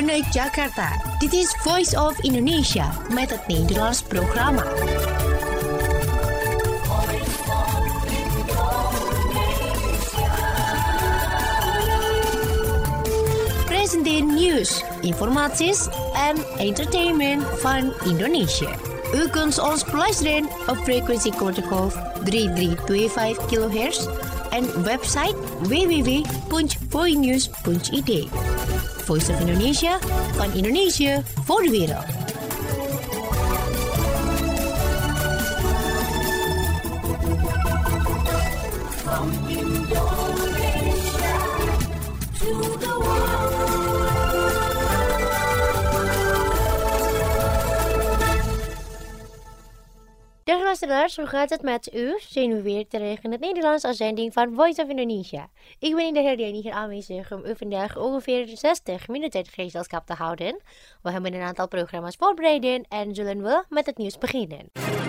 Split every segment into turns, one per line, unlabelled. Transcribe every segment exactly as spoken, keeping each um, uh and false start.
Vanuit Jakarta, dit is Voice of Indonesia met het Nederlands programma. Presenteer nieuws, informaties en entertainment van Indonesië. U kunt ons beluisteren op frequentie kortgolf drie drie twee vijf kilohertz en website w w w punt voinews punt i d. Voice of Indonesia, van Indonesië voor de wereld. From Indonesia to the world. Dag luisteraars, hoe gaat het met u? Zijn we weer terug in het Nederlands als zending van Voice of Indonesia. Ik ben in de herdenking hier aanwezig om u vandaag ongeveer zestig minuten gezelschap te houden. We hebben een aantal programma's voorbereid en zullen we met het nieuws beginnen.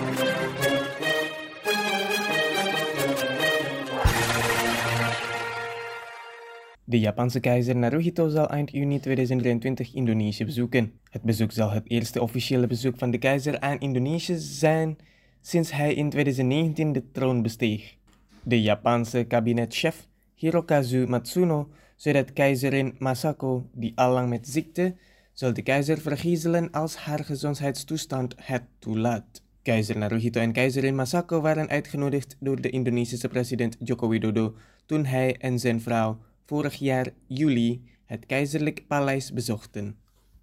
De Japanse keizer Naruhito zal eind juni tweeduizend drieëntwintig Indonesië bezoeken. Het bezoek zal het eerste officiële bezoek van de keizer aan Indonesië zijn sinds hij in tweeduizend negentien de troon besteeg. De Japanse kabinetchef Hirokazu Matsuno zei dat keizerin Masako, die allang met ziekte, zal de keizer vergezellen als haar gezondheidstoestand het toelaat. Keizer Naruhito en keizerin Masako waren uitgenodigd door de Indonesische president Joko Widodo toen hij en zijn vrouw vorig jaar juli het keizerlijk paleis bezochten.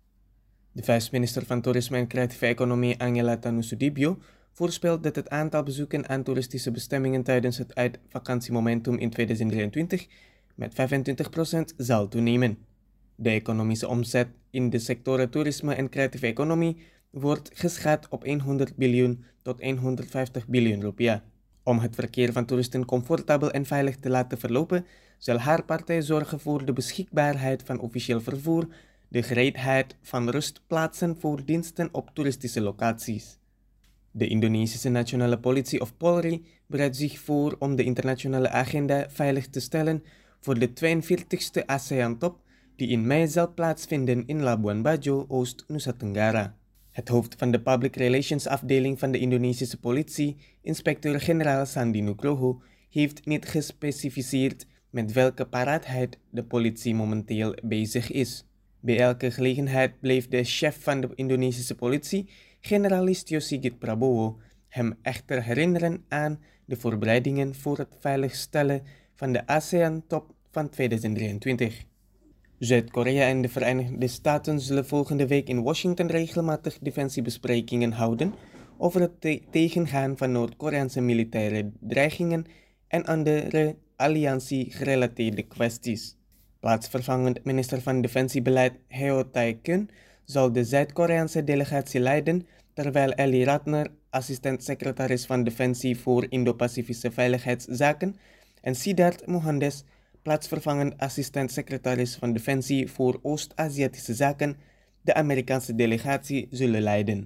De vice-minister van Toerisme en Creatieve Economie Angela Tanusudibio voorspelt dat het aantal bezoeken aan toeristische bestemmingen tijdens het uitvakantiemomentum in tweeduizend drieëntwintig met vijfentwintig procent zal toenemen. De economische omzet in de sectoren toerisme en creatieve economie wordt geschat op honderd biljoen tot honderdvijftig biljoen rupiah. Om het verkeer van toeristen comfortabel en veilig te laten verlopen, zal haar partij zorgen voor de beschikbaarheid van officieel vervoer, de gereedheid van rustplaatsen voor diensten op toeristische locaties. De Indonesische nationale politie of Polri bereidt zich voor om de internationale agenda veilig te stellen voor de tweeënveertigste ASEAN-top die in mei zal plaatsvinden in Labuan Bajo, Oost-Nusa Tenggara. Het hoofd van de Public Relations afdeling van de Indonesische politie, inspecteur-generaal Sandi Nugroho, heeft niet gespecificeerd met welke paraatheid de politie momenteel bezig is. Bij elke gelegenheid bleef de chef van de Indonesische politie, generaal Listio Sigit Prabowo, hem echter herinneren aan de voorbereidingen voor het veiligstellen van de ASEAN-top van tweeduizend drieëntwintig. Zuid-Korea en de Verenigde Staten zullen volgende week in Washington regelmatig defensiebesprekingen houden over het te- tegengaan van Noord-Koreaanse militaire dreigingen en andere alliantie-gerelateerde kwesties. Plaatsvervangend minister van Defensiebeleid Heo Tae-kun zal de Zuid-Koreaanse delegatie leiden, terwijl Eli Ratner, assistent-secretaris van Defensie voor Indo-Pacifische Veiligheidszaken, en Siddharth Mohandes, plaatsvervangend assistent-secretaris van Defensie voor Oost-Aziatische Zaken, de Amerikaanse delegatie zullen leiden.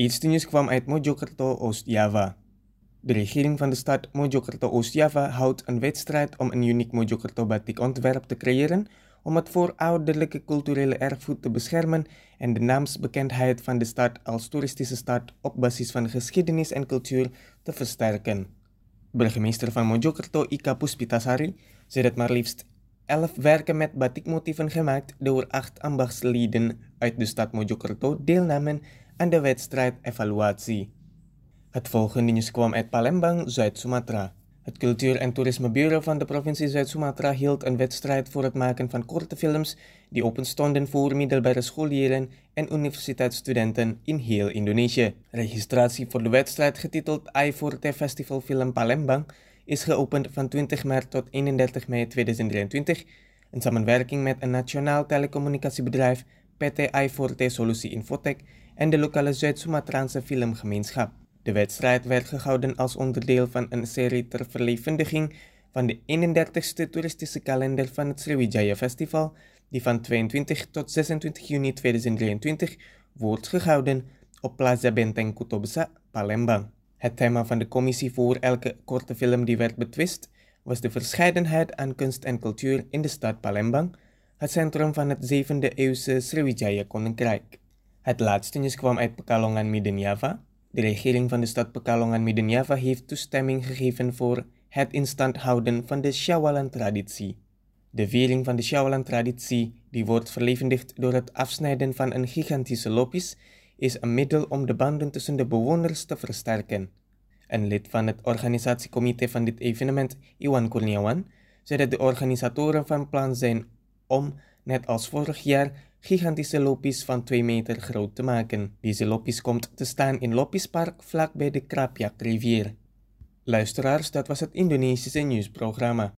eerste nieuws kwam uit Mojokerto, Oost-Java. De regering van de stad Mojokerto, Oost-Java houdt een wedstrijd om een uniek Mojokerto batikontwerp te creëren om het voorouderlijke culturele erfgoed te beschermen en de naamsbekendheid van de stad als toeristische stad op basis van geschiedenis en cultuur te versterken. Burgemeester van Mojokerto, Ika Puspitasari, zei dat maar liefst elf werken met batikmotieven gemaakt door acht ambachtslieden uit de stad Mojokerto deelnamen aan de wedstrijd evaluatie. Het volgende nieuws kwam uit Palembang, Zuid-Sumatra. Het Cultuur- en Toerismebureau van de provincie Zuid-Sumatra hield een wedstrijd voor het maken van korte films die openstonden voor middelbare scholieren en universiteitsstudenten in heel Indonesië. Registratie voor de wedstrijd, getiteld I Forte Festival Film Palembang, is geopend van twintig maart tot eenendertig mei tweeduizend drieëntwintig in samenwerking met een nationaal telecommunicatiebedrijf, P T I Forte Solusi Infotech en de lokale Zuid-Sumatraanse filmgemeenschap. De wedstrijd werd gehouden als onderdeel van een serie ter verlevendiging van de eenendertigste toeristische kalender van het Sriwijaya Festival, die van tweeëntwintig tot zesentwintig juni tweeduizend drieëntwintig wordt gehouden op Plaza Benteng Kuto Besa, Palembang. Het thema van de commissie voor elke korte film die werd betwist was de verscheidenheid aan kunst en cultuur in de stad Palembang, het centrum van het zevende eeuwse Sriwijaya Koninkrijk. Het laatste nieuws kwam uit Pekalongan, Midden-Java. De regering van de stad Pekalongan, Midden-Java heeft toestemming gegeven voor het in stand houden van de Syawalan-traditie. De viering van de Syawalan-traditie, die wordt verlevendigd door het afsnijden van een gigantische lopis, is een middel om de banden tussen de bewoners te versterken. Een lid van het organisatiecomité van dit evenement, Iwan Kurniawan, zei dat de organisatoren van plan zijn om, net als vorig jaar, gigantische lopis van twee meter groot te maken. Deze lopis komt te staan in Lopispark vlakbij de Krapyak-rivier. Luisteraars, dat was het Indonesische nieuwsprogramma.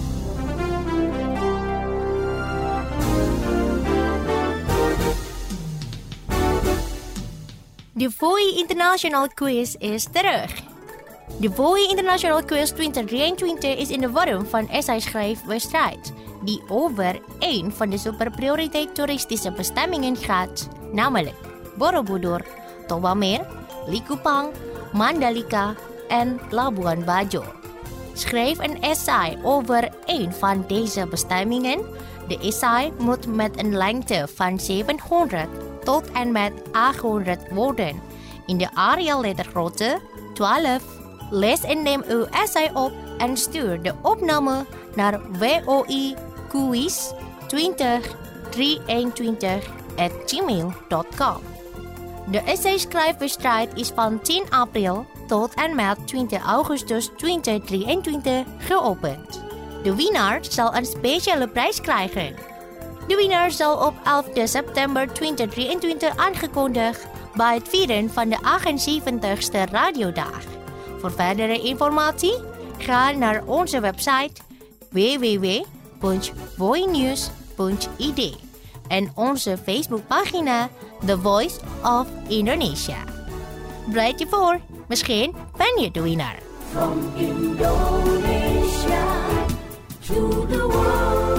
De V O I International Quiz is terug. De V O I International Quiz twintig drieëntwintig is in de vorm van essay-schrijfwedstrijd, die over één van de superprioriteit toeristische bestemmingen gaat, namelijk Borobudur, Tobamer, Likupang, Mandalika en Labuan Bajo. Schrijf een essay over één van deze bestemmingen. De essay moet met een lengte van zevenhonderd tot en met achthonderd woorden in de Arial lettergrootte twaalf. Lees en neem uw essay op en stuur de opname naar w o i quiz twintig drieëntwintig at gmail dot com. De essay-schrijfwedstrijd is van tien april tot en met twintig augustus tweeduizend drieëntwintig geopend. De winnaar zal een speciale prijs krijgen. De winnaar zal op elf september tweeduizend drieëntwintig aangekondigd bij het vieren van de achtenzeventigste radiodag. Voor verdere informatie, ga naar onze website w w w punt voinews punt i d en onze Facebookpagina The Voice of Indonesia. Bereid je voor, misschien ben je de winnaar.
From Indonesia to the world.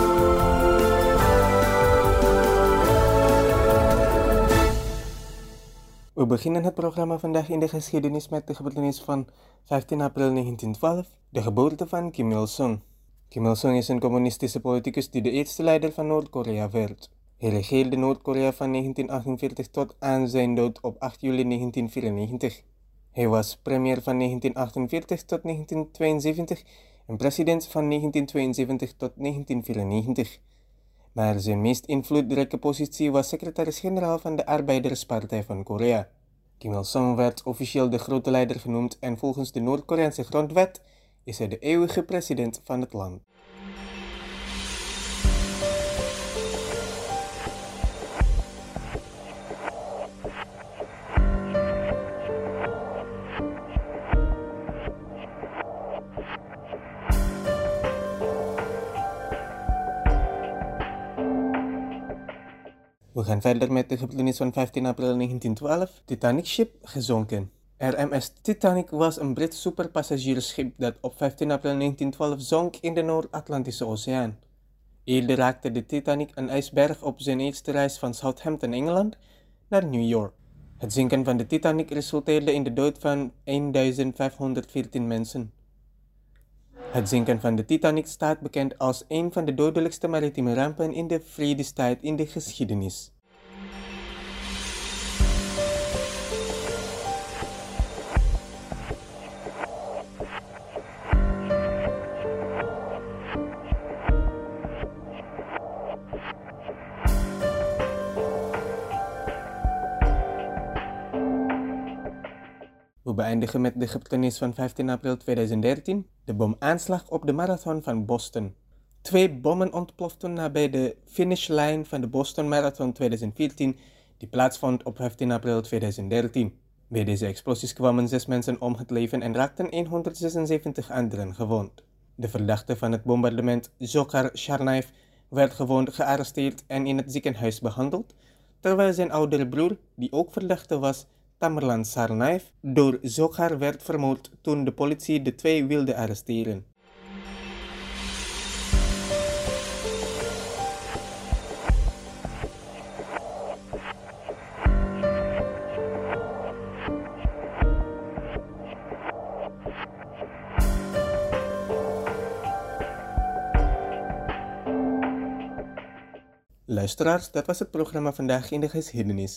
We beginnen het programma vandaag in de geschiedenis met de gebeurtenis van vijftien april negentien twaalf, de geboorte van Kim Il-sung. Kim Il-sung is een communistische politicus die de eerste leider van Noord-Korea werd. Hij regeerde Noord-Korea van negentien achtenveertig tot aan zijn dood op acht juli negentien vierennegentig. Hij was premier van negentien achtenveertig tot negentien tweeënzeventig en president van negentien tweeënzeventig tot negentien vierennegentig. Maar zijn meest invloedrijke positie was secretaris-generaal van de Arbeiderspartij van Korea. Kim Il-sung werd officieel de grote leider genoemd en volgens de Noord-Koreaanse grondwet is hij de eeuwige president van het land. We gaan verder met de gebeurtenis van vijftien april negentien twaalf. Titanic-schip gezonken. R M S Titanic was een Brits superpassagiersschip dat op vijftien april negentien twaalf zonk in de Noord-Atlantische Oceaan. Eerder raakte de Titanic een ijsberg op zijn eerste reis van Southampton, Engeland, naar New York. Het zinken van de Titanic resulteerde in de dood van vijftienhonderdveertien mensen. Het zinken van de Titanic staat bekend als een van de dodelijkste maritieme rampen in de vredestijd in de geschiedenis. We beëindigen met de gebeurtenis van vijftien april tweeduizend dertien, de bomaanslag op de marathon van Boston. Twee bommen ontploften nabij de finishlijn van de Boston Marathon tweeduizend veertien, die plaatsvond op vijftien april tweeduizend dertien. Bij deze explosies kwamen zes mensen om het leven en raakten honderdzesenzeventig anderen gewond. De verdachte van het bombardement, Dzhokhar Tsarnaev, werd gewoon gearresteerd en in het ziekenhuis behandeld, terwijl zijn oudere broer, die ook verdachte was, Tamerlan Tsarnaev, door Dzhokhar werd vermoord toen de politie de twee wilde arresteren. Luisteraars, dat was het programma Vandaag in de Geschiedenis.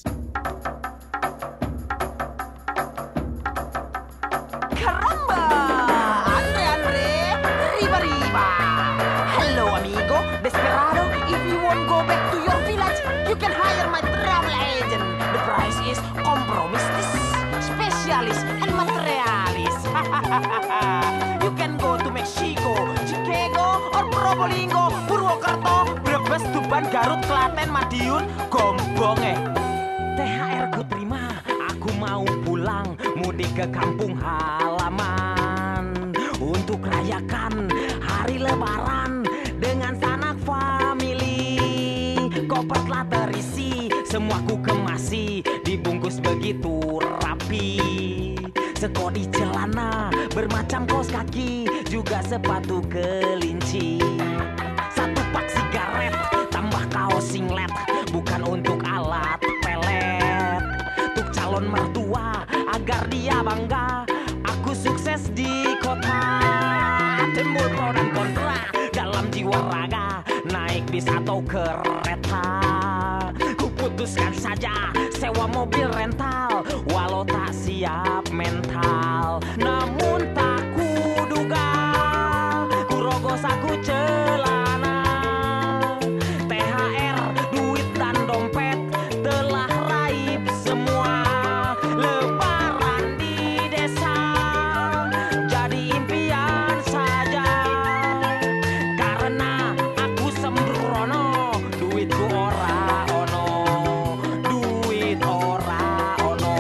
You can go to Mexico, Chicago, or Probolinggo, Purwokerto, Brebes, Tuban, Garut, Klaten, Madiun, Gombong eh. T H R ku terima, aku mau pulang, mudik ke kampung halaman untuk rayakan hari lebaran dengan sanak family. Koper telah terisi, semua ku kemasi, dibungkus begitu rapi. Sekodi celana, bermacam kaos kaki, juga sepatu kelinci. Satu pak sigaret, tambah kaos singlet, bukan untuk alat pelet. Untuk calon mertua, agar dia bangga, aku sukses di kota. Timbul pro dan kontra, dalam jiwa raga, naik bis atau kereta. Kuputuskan saja, sewa mobil rental, walau tak siap mental. Namun tak kuduga, ku rogos aku celana. T H R, duit dan dompet telah raib semua. Lebaran di desa jadi impian saja, karena aku sembrono, duitku ora ono, duit ora ono.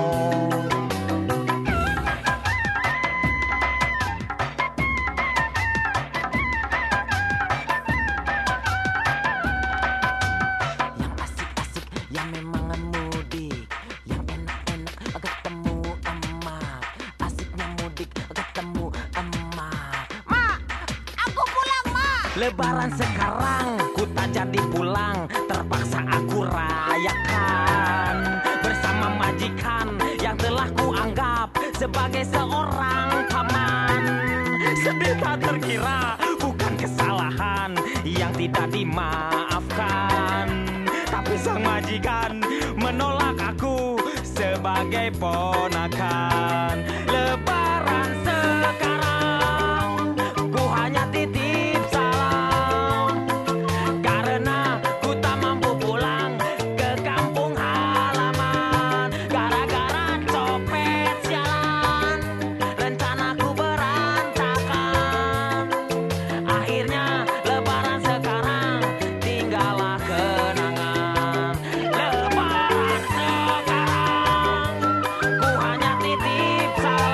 Yang asik-asik, yang memang mudik, yang enak-enak ketemu emak. Asiknya mudik ketemu emak. Mak, aku pulang, Mak. Lebaran sekarang ku tak jadi pulang, terpaksa aku rayakan bersama majikan yang telah ku anggap sebagai seorang paman. Sedih tak terkira, bukan kesalahan yang tidak dimaafkan, tapi sang majikan menolak aku sebagai ponakan. Lebaran sekarang ku hanya titip salam, karena ku tak mampu pulang ke kampung halaman. Gara-gara copet sialan, rencanaku berantakan. Akhirnya lebaran sekarang tinggallah kenangan. Lebaran sekarang ku hanya titip salam.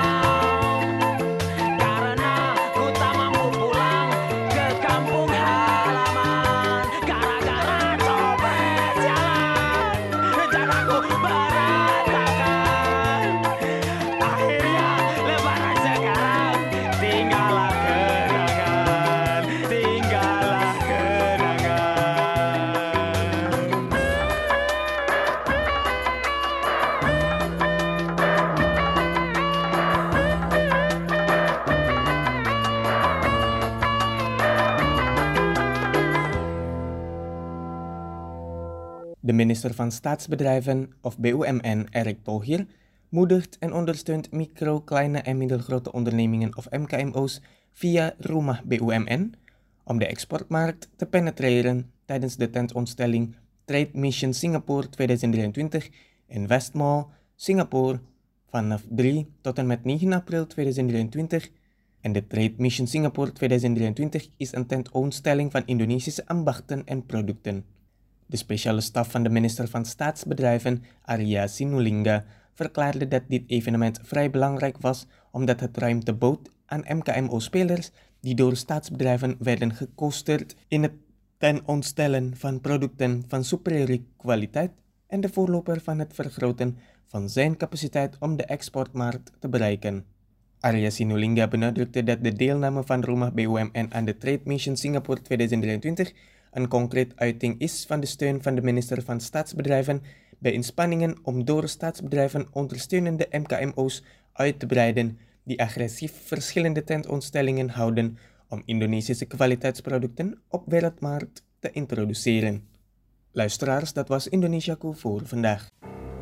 De minister van Staatsbedrijven of B U M N, Eric Thohir, moedigt en ondersteunt micro, kleine en middelgrote ondernemingen of M K M O's via Rumah B U M N om de exportmarkt te penetreren tijdens de tentoonstelling Trade Mission Singapore tweeduizend drieëntwintig in Westmall, Singapore vanaf drie tot en met negen april tweeduizend drieëntwintig. En de Trade Mission Singapore tweeduizend drieëntwintig is een tentoonstelling van Indonesische ambachten en producten. De speciale staf van de minister van Staatsbedrijven, Arya Sinulinga, verklaarde dat dit evenement vrij belangrijk was omdat het ruimte bood aan M K M O-spelers die door staatsbedrijven werden gekoesterd in het tentoonstellen van producten van superieure kwaliteit en de voorloper van het vergroten van zijn capaciteit om de exportmarkt te bereiken. Arya Sinulinga benadrukte dat de deelname van Rumah B U M N aan de Trade Mission Singapore tweeduizend drieëntwintig een concreet uiting is van de steun van de minister van Staatsbedrijven bij inspanningen om door staatsbedrijven ondersteunende M K M O's uit te breiden die agressief verschillende tentoonstellingen houden om Indonesische kwaliteitsproducten op wereldmarkt te introduceren. Luisteraars, dat was Indonesiaku voor vandaag.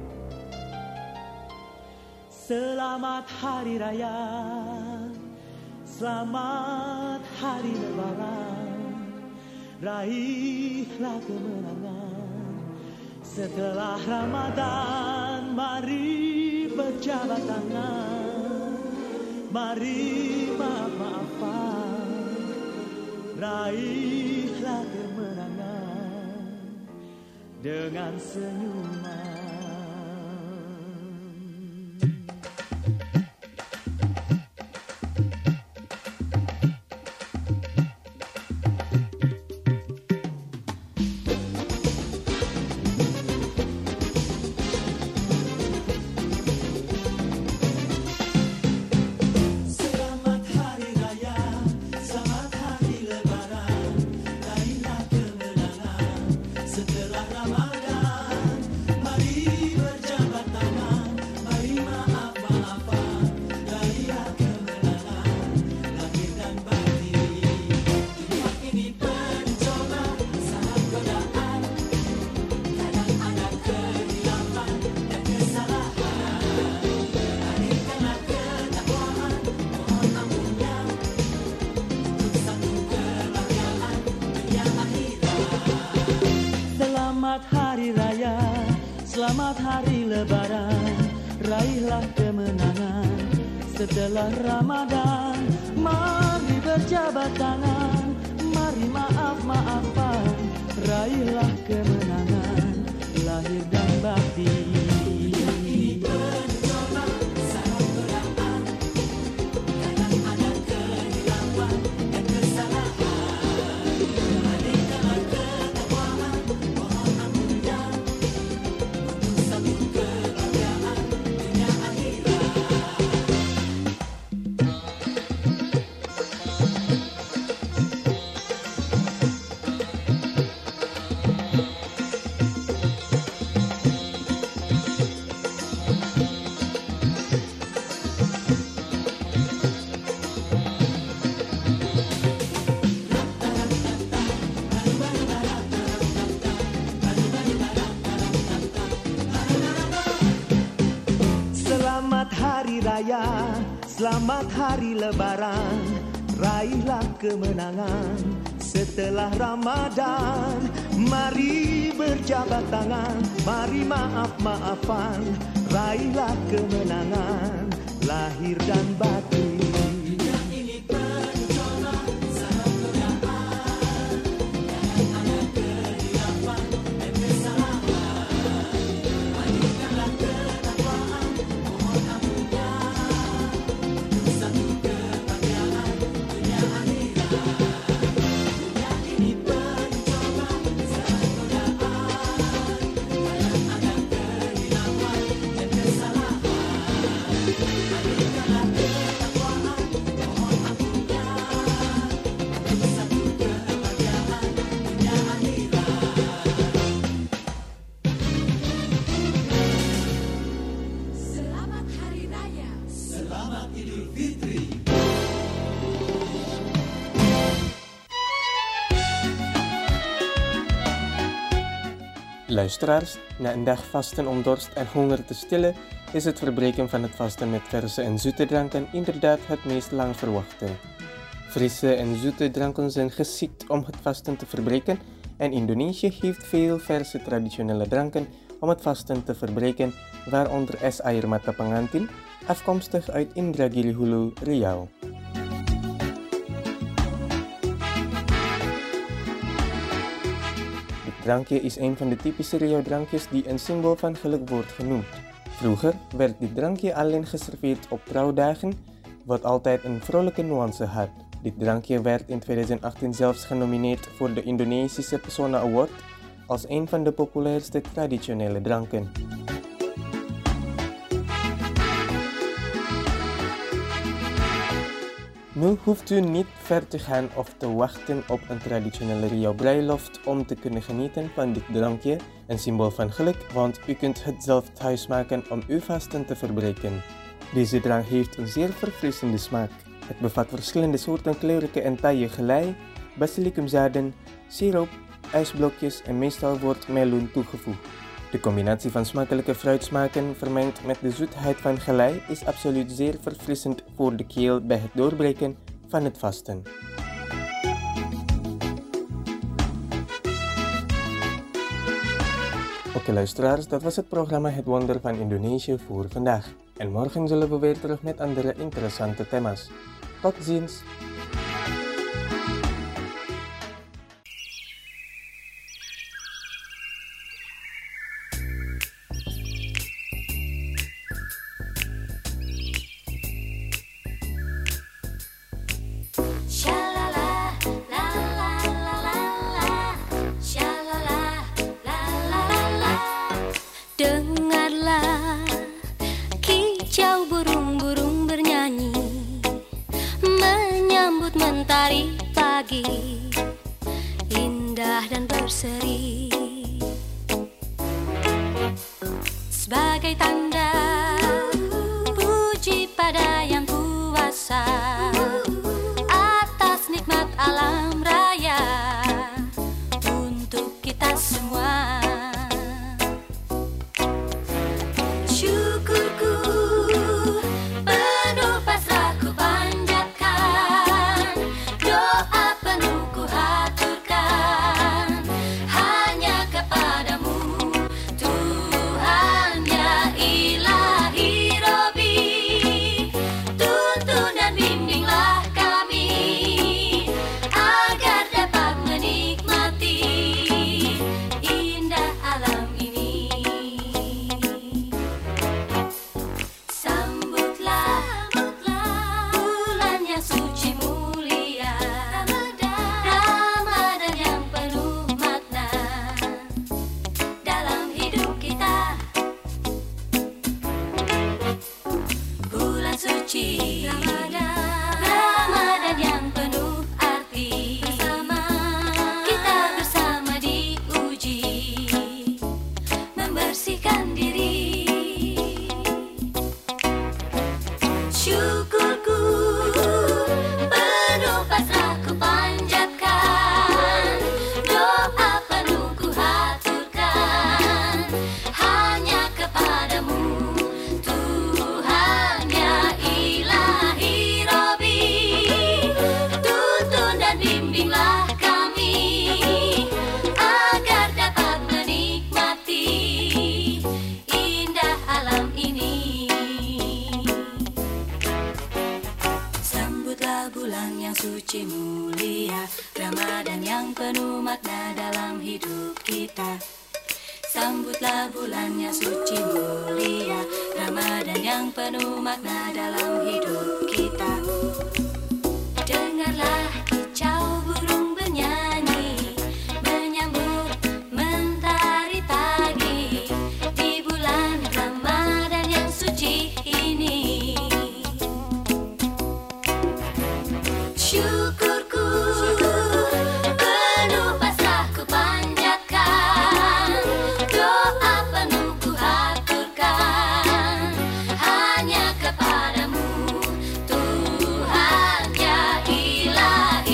Selamat Hari Raya, selamat Hari Lebaran, raihlah kemenangan. Setelah Ramadan, mari berjabat tangan, mari maaf-maafan, raihlah kemenangan dengan senyuman. Selamat Hari Raya, selamat Hari Lebaran, raihlah kemenangan. Setelah Ramadan, mari berjabat tangan, mari maaf-maafan, raihlah kemenangan, lahir dan batin. Selamat Hari Raya, selamat Hari Lebaran, raihlah kemenangan. Setelah Ramadan, mari berjabat tangan, mari maaf-maafan, raihlah kemenangan, lahir dan batin.
Luisteraars, na een dag vasten om dorst en honger te stillen, is het verbreken van het vasten met verse en zoete dranken inderdaad het meest lang verwachte. Frisse en zoete dranken zijn geschikt om het vasten te verbreken en Indonesië heeft veel verse traditionele dranken om het vasten te verbreken, waaronder es air mata pengantin, afkomstig uit Indragiri Hulu, Riau. Dit drankje is een van de typische Riau-drankjes die een symbool van geluk wordt genoemd. Vroeger werd dit drankje alleen geserveerd op trouwdagen, wat altijd een vrolijke nuance had. Dit drankje werd in twintig achttien zelfs genomineerd voor de Indonesische Pesona Award als een van de populairste traditionele dranken. Nu hoeft u niet ver te gaan of te wachten op een traditionele Riau bruiloft om te kunnen genieten van dit drankje, een symbool van geluk, want u kunt het zelf thuis maken om uw vasten te verbreken. Deze drank heeft een zeer verfrissende smaak. Het bevat verschillende soorten kleurige en taaie gelei, basilicumzaden, siroop, ijsblokjes en meestal wordt meloen toegevoegd. De combinatie van smakelijke fruitsmaken vermengd met de zoetheid van gelei is absoluut zeer verfrissend voor de keel bij het doorbreken van het vasten. Oké okay, luisteraars, dat was het programma Het Wonder van Indonesië voor vandaag. En morgen zullen we weer terug met andere interessante thema's. Tot ziens!
Mentari pagi indah dan berseri sebagai tanda puji pada Yang Kuasa atas nikmat alam raya untuk kita semua. Syukurku penuh pasrah ku panjatkan, doa penuh ku haturkan hanya kepadamu Tuhan ya ilahi Robbi. Tuntun dan bimbinglah kami agar dapat menikmati indah alam ini. Sambutlah bulan yang suci mulia, Ramadan yang penuh makna dalam hidup kita. Bulan suci Ramadan yang penuh arti, bersama kita bersama diuji membersihkan diri. Syukurku penuh pasrah ku panjatkan, doa penuh ku haturkan hanya kepadamu Tuhan ya ilahi Robbi. Tuntun dan bimbinglah kami agar dapat menikmati indah alam ini. Sambutlah bulan yang suci mulia, Ramadan yang penuh makna dalam hidup kita. Sambutlah bulan yang suci mulia, Ramadan yang penuh makna dalam hidup kita. Dengarlah kicau burung bernyanyi, menyambut mentari pagi di bulan Ramadan yang suci ini. Syukurku penuh pasrah ku panjatkan, doa penuh ku haturkan hanya kepadamu Tuhan ya ilahi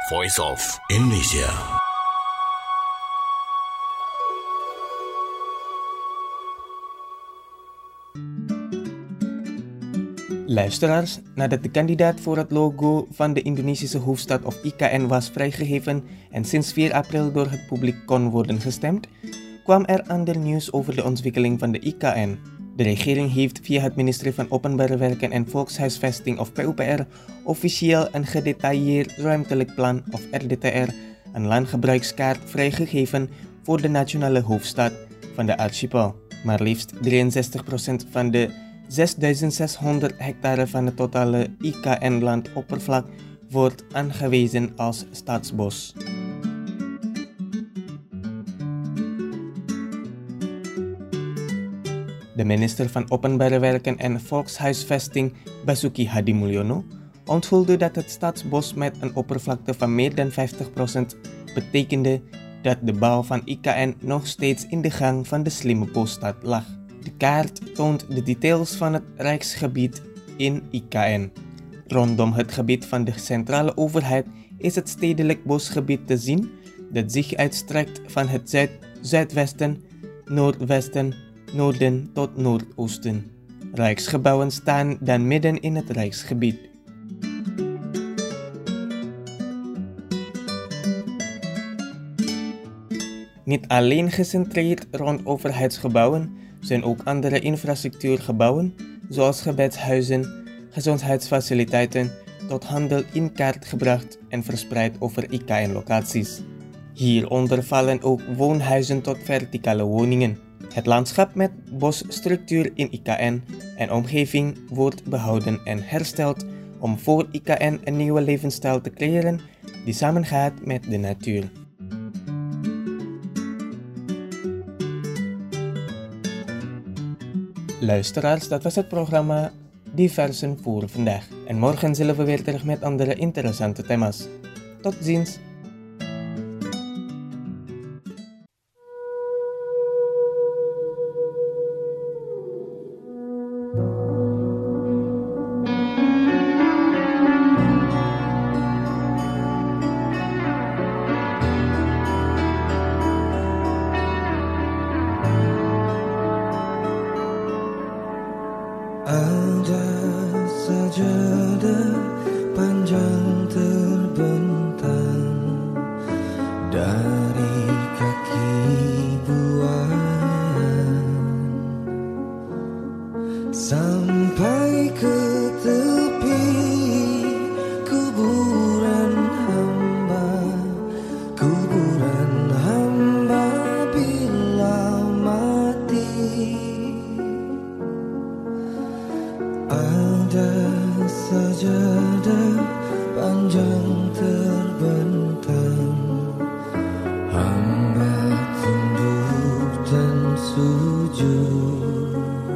Voice of Indonesia.
Luisteraars, nadat de kandidaat voor het logo van de Indonesische hoofdstad of I K N was vrijgegeven en sinds vier april door het publiek kon worden gestemd, kwam er ander nieuws over de ontwikkeling van de I K N. De regering heeft via het ministerie van Openbare Werken en Volkshuisvesting of P U P R officieel een gedetailleerd ruimtelijk plan of R D T R, een landgebruikskaart, vrijgegeven voor de nationale hoofdstad van de archipel. Maar liefst drieënzestig procent van de zesduizend zeshonderd hectare van het totale I K N-landoppervlak wordt aangewezen als staatsbos. De minister van Openbare Werken en Volkshuisvesting, Basuki Hadimulyono, onthulde dat het staatsbos met een oppervlakte van meer dan vijftig procent betekende dat de bouw van I K N nog steeds in de gang van de slimme bosstad lag. De kaart toont de details van het rijksgebied in I K N. Rondom het gebied van de centrale overheid is het stedelijk bosgebied te zien dat zich uitstrekt van het zuid-zuidwesten, noordwesten, noorden tot noordoosten. Rijksgebouwen staan dan midden in het rijksgebied. Niet alleen gecentreerd rond overheidsgebouwen, zijn ook andere infrastructuurgebouwen, zoals gebedshuizen, gezondheidsfaciliteiten, tot handel in kaart gebracht en verspreid over I K N-locaties. Hieronder vallen ook woonhuizen tot verticale woningen. Het landschap met bosstructuur in I K N en omgeving wordt behouden en hersteld om voor I K N een nieuwe levensstijl te creëren die samengaat met de natuur. Luisteraars, dat was het programma Diversen voor vandaag. En morgen zullen we weer terug met andere interessante thema's. Tot ziens!
Ada sajadah panjang terbentang dari kaki buayan sampai ke tepi kuburan hamba, kuburan hamba bila mati. Ada sajadah panjang terbentang, hamba tunduk dan sujud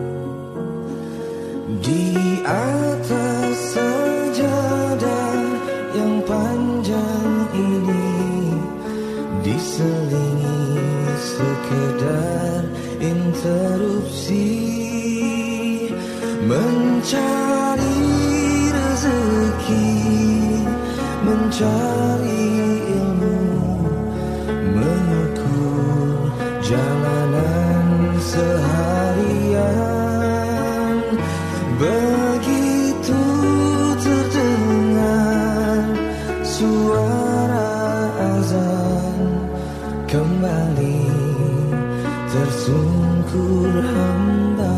di atas sajadah yang panjang ini, diselingi sekedar interupsi mencari rezeki, mencari ilmu, mengukur jalanan seharian. Begitu terdengar suara azan, kembali tersungkur hamba.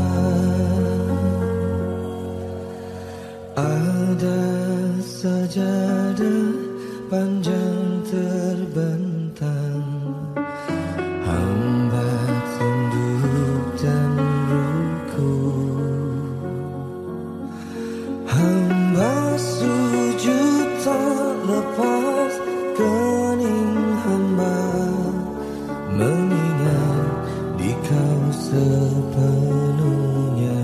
Ada sajadah panjang terbentang, hamba tunduk dan rukuk, hamba sujud tak lepas kening hamba, mengingat di kau sepenuhnya.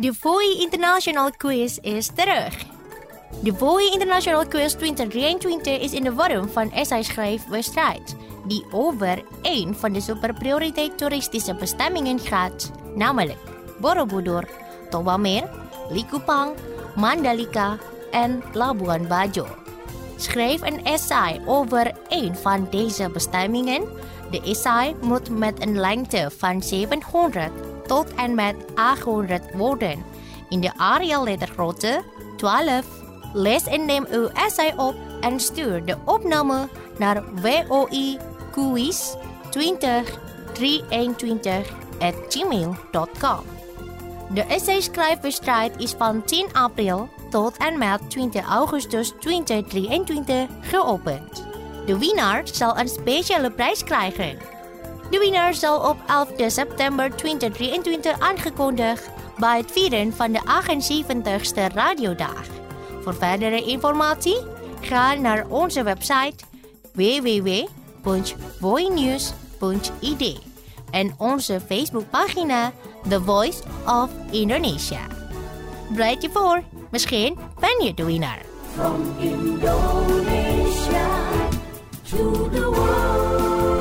De V O I International Quiz is terug. De V O I International Quiz twintig drieëntwintig is in de vorm van essay-schrijfwedstrijd, die over één van de superprioriteit toeristische bestemmingen gaat, namelijk Borobudur, Tobamer, Likupang, Mandalika en Labuan Bajo. Schrijf een essay over één van deze bestemmingen. De essay moet met een lengte van zevenhonderd tot en met achthonderd woorden in de Arial lettergrootte twaalf. Lees en neem uw essay op en stuur de opname naar w o i quiz twintig drieëntwintig at gmail dot com. De essay-schrijfwedstrijd is van tien april tot en met twintig augustus twintig drieëntwintig geopend. De winnaar zal een speciale prijs krijgen. De winnaar zal op elf september twintig drieëntwintig aangekondigd bij het vieren van de achtenzeventigste radiodag. Voor verdere informatie ga naar onze website w w w punt voinews punt i d en onze Facebookpagina The Voice of Indonesia. Bereid je voor, misschien ben je de winnaar.
From Indonesia to the world.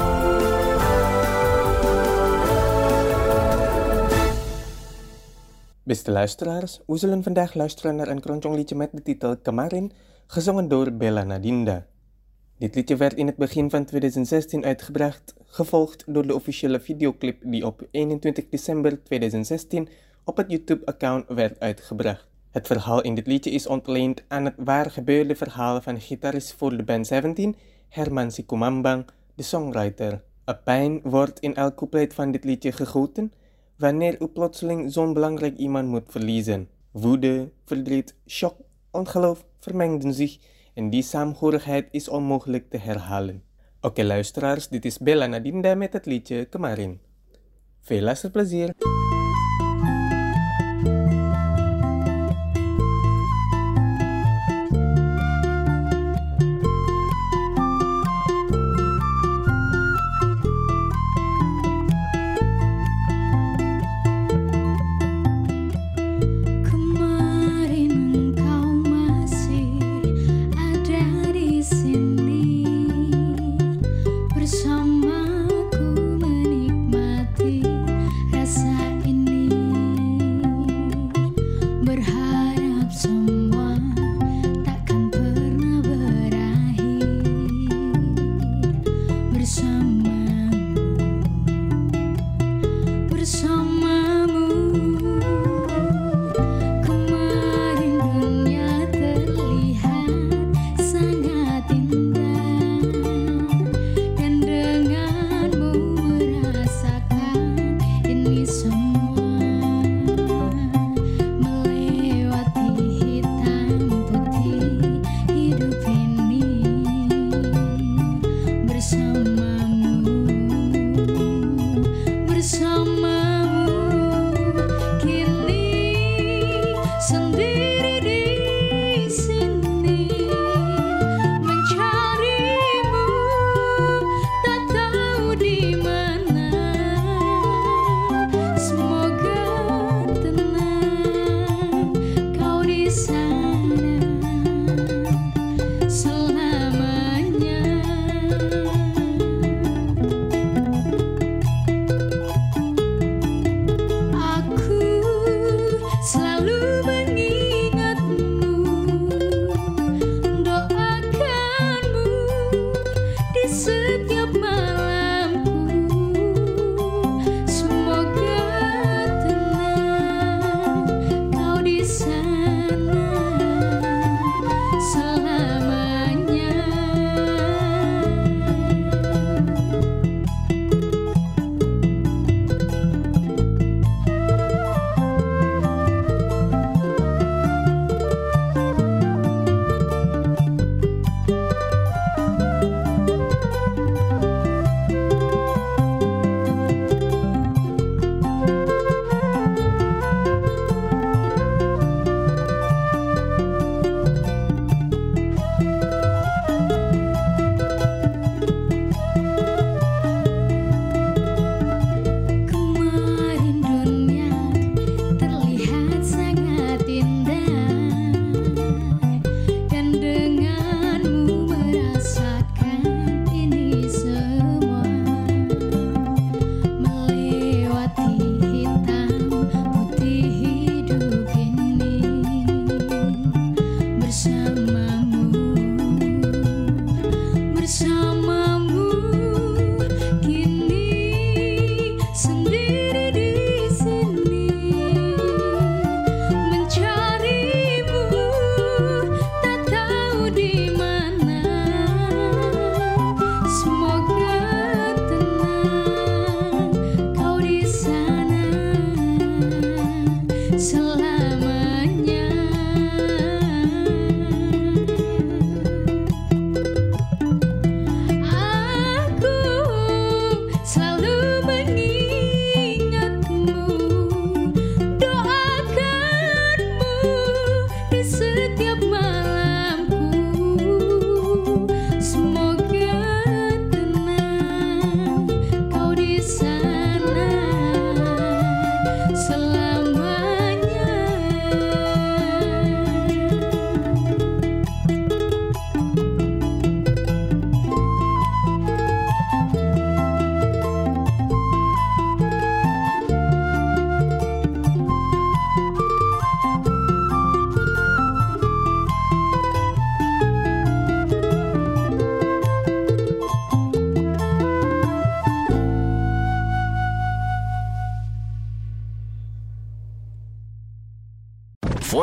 Beste luisteraars, we zullen vandaag luisteren naar een kroncong-liedje met de titel Kemarin, gezongen door Bella Nadinda. Dit liedje werd in het begin van twintig zestien uitgebracht, gevolgd door de officiële videoclip die op eenentwintig december twintig zestien op het YouTube-account werd uitgebracht. Het verhaal in dit liedje is ontleend aan het waar gebeurde verhaal van gitarist voor de band zeventien, Herman Sikumambang, de songwriter. Een pijn wordt in elk couplet van dit liedje gegoten wanneer u plotseling zo'n belangrijk iemand moet verliezen. Woede, verdriet, shock, ongeloof vermengden zich en die saamhorigheid is onmogelijk te herhalen. Oké okay, luisteraars, dit is Bella Nadinda met het liedje Kemarin. Veel luisterplezier!
Bersamaku menikmati rasa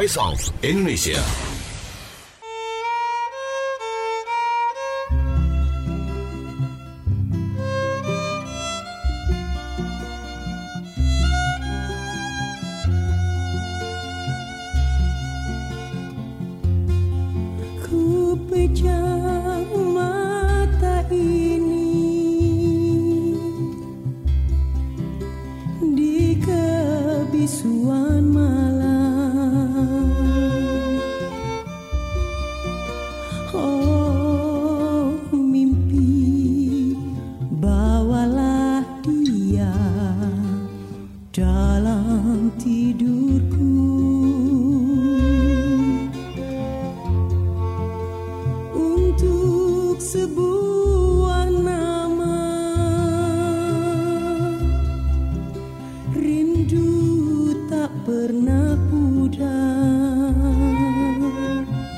Voice of Indonesia.
Ku pejam mata ini di kebisuan malam. Oh mimpi, bawalah dia dalam tidurku. Untuk sebuah nama, rindu tak pernah pudar.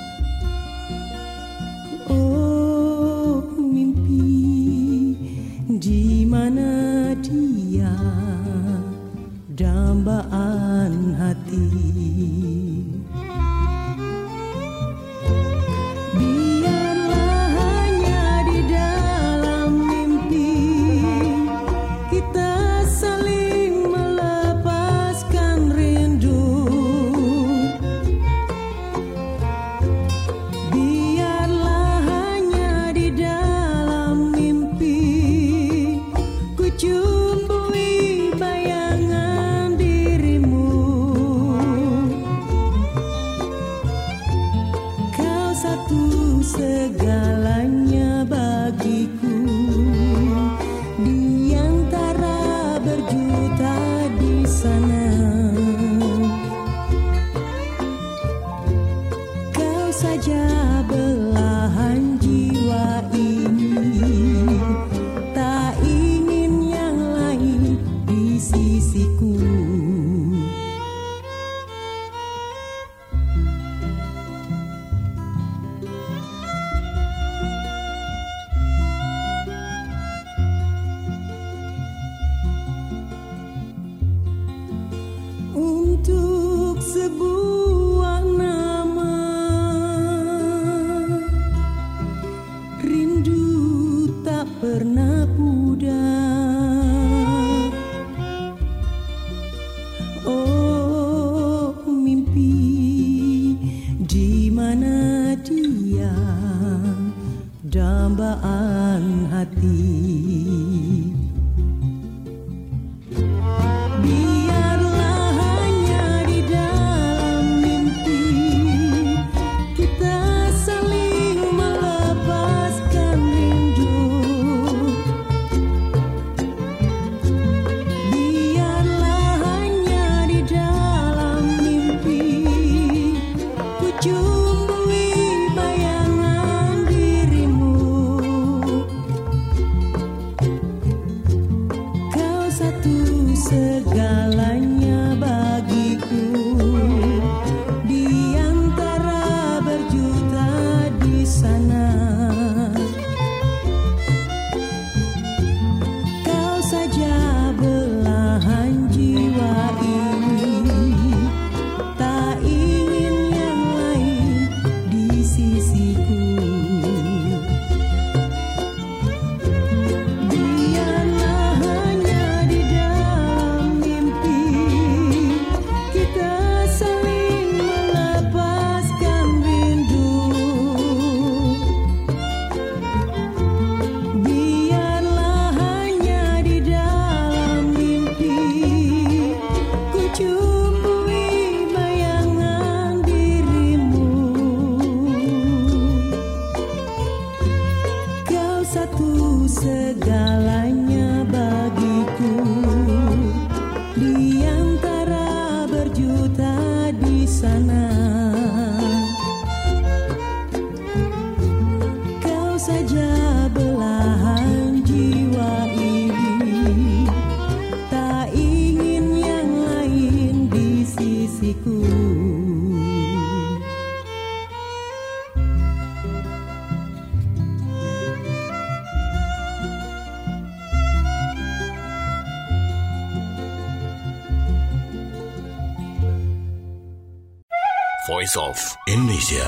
Oh mimpi, di mana dia, dambaan hati. Segalanya bagiku, di antara berjuta di sana. Kau saja belahan jiwa ini, tak ingin yang lain di sisiku. Untuk sebuah nama, rindu tak pernah pudar. Oh mimpi, di mana dia, dambaan hati. Segalanya bagiku, di antara berjuta di sana. Kau saja belahan jiwa ini, tak ingin yang lain di sisiku. Segalanya bagiku, di antara berjuta di sana. Kau saja belahan jiwa ini, tak ingin yang lain di sisiku.
Voice of Indonesia.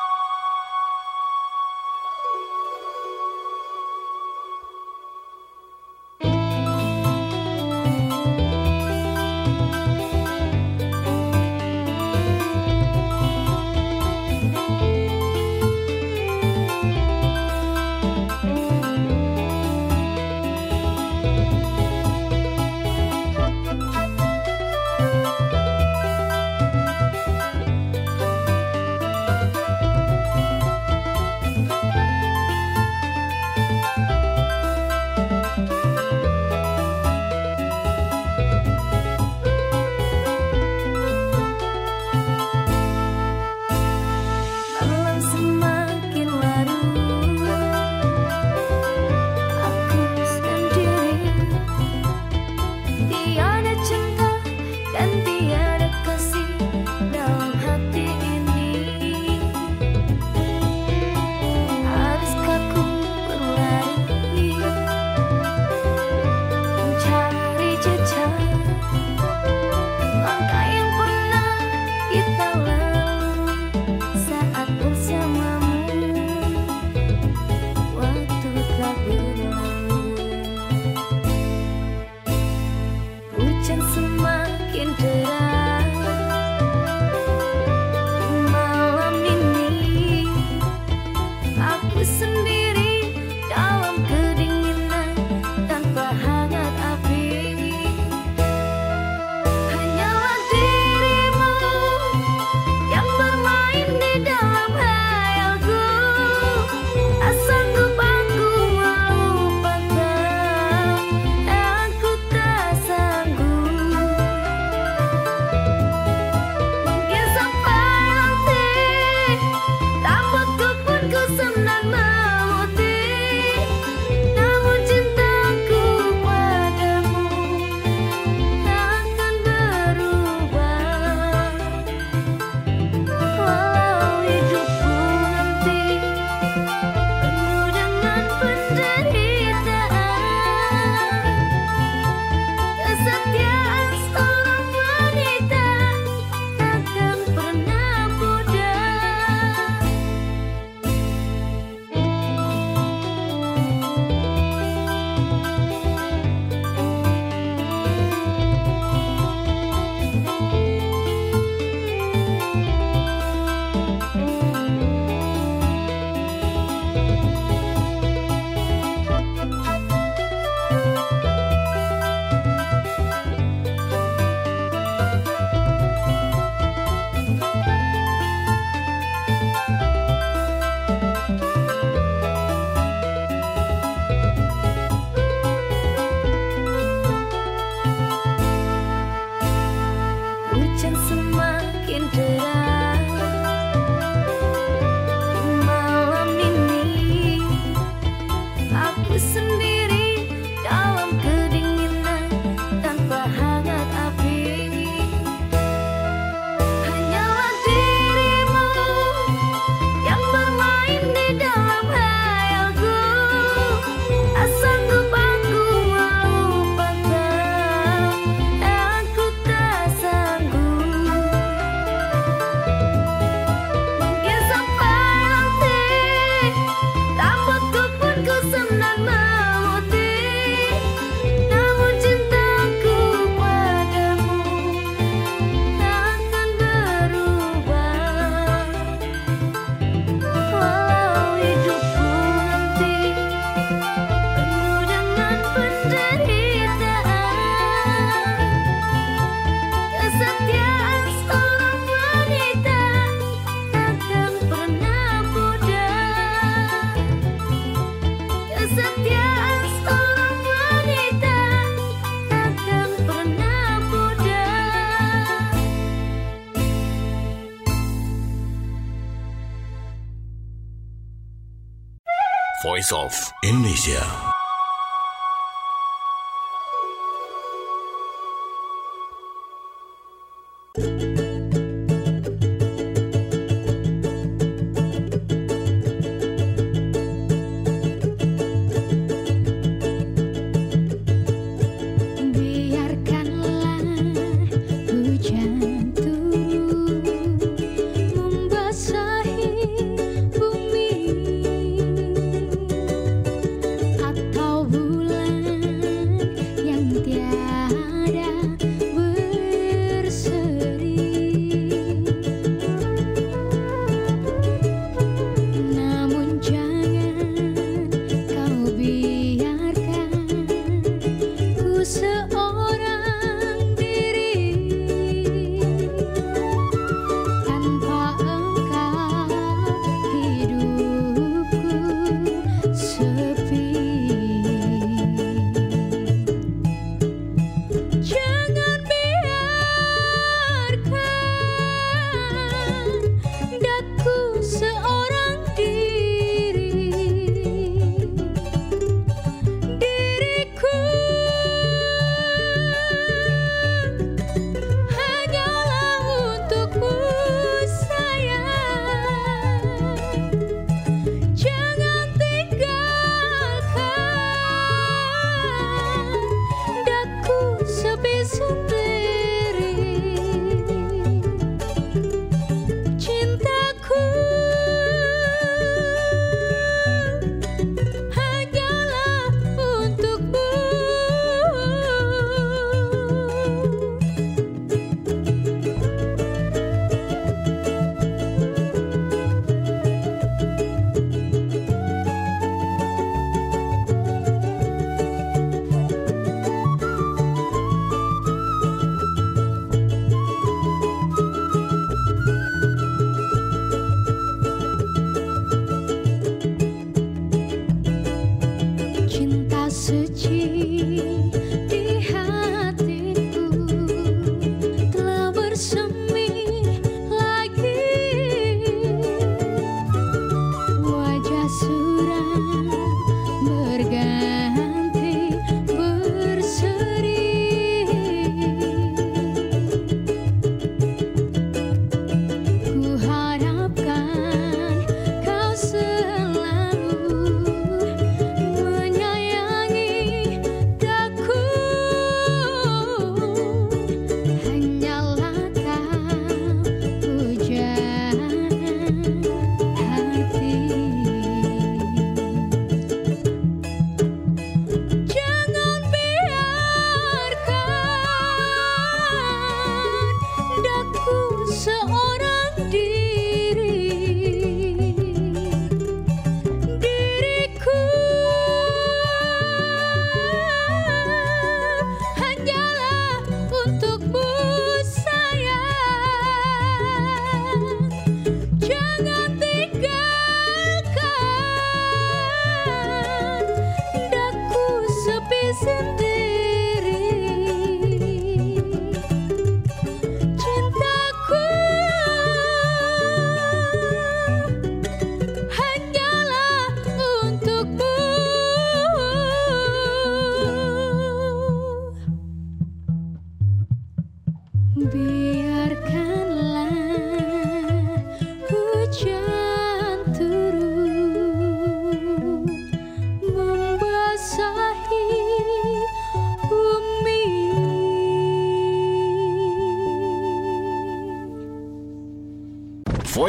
Voice of Indonesia.
Biarkanlah hujan turun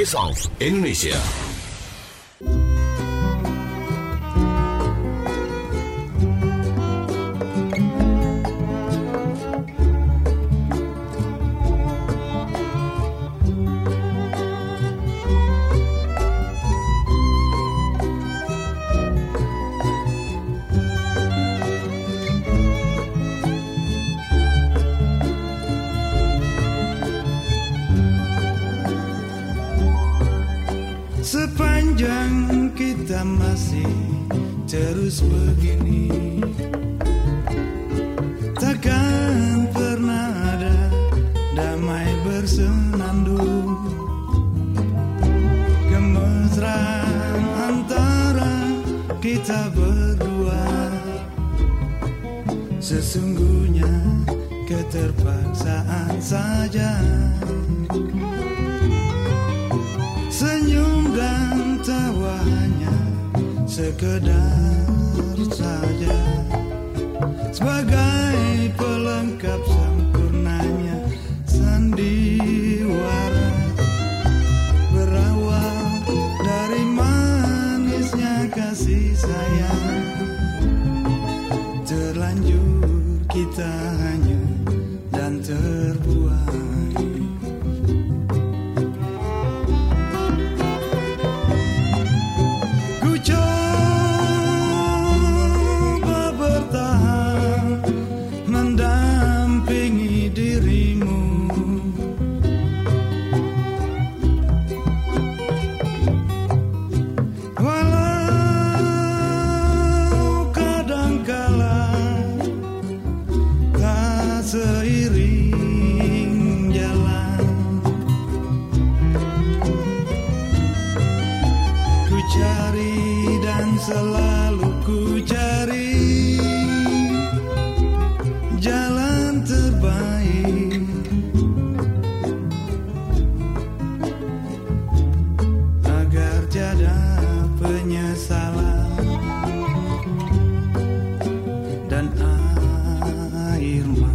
Voice of Indonesia.
Sepanjang kita masih terus begini, takkan pernah ada damai bersenandung. Kemesraan antara kita berdua sesungguhnya keterpaksaan saja. Senyum dan tawa hanya sekedar saja, sebagai pelengkap sempurnanya sandiwara. Berawal dari manisnya kasih sayang, terlanjur kita hanyut dan terbuai. Seiring jalan ku cari dan selalu ku cari jalan terbaik agar tiada penyesalan dan air mata.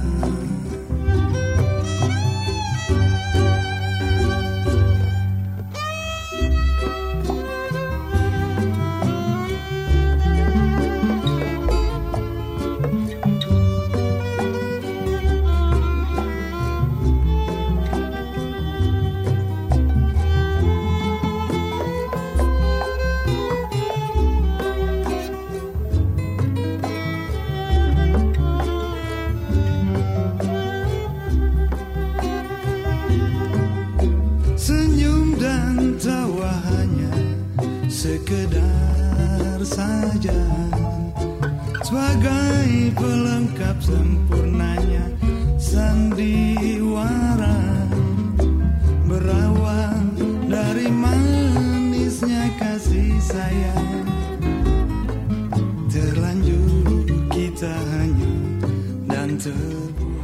Senyum dan tawa hanya sekedar saja, sebagai pelengkap sempurnanya sandiwara. Berawal dari manisnya kasih sayang, terlanjur kita hanyut dan terbuai.